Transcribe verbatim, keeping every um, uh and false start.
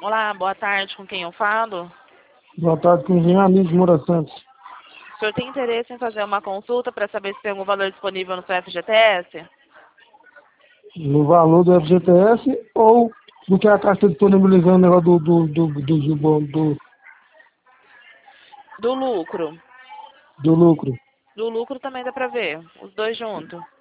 Olá, boa tarde. Com quem eu falo? Boa tarde, com quem? Amigo Moura Santos. O senhor tem interesse em fazer uma consulta para saber se tem algum valor disponível no seu F G T S? No valor do F G T S ou do que a Caixa está disponibilizando o negócio do, do, do, do, do, do, Do lucro. do lucro? Do lucro também dá para ver, os dois juntos.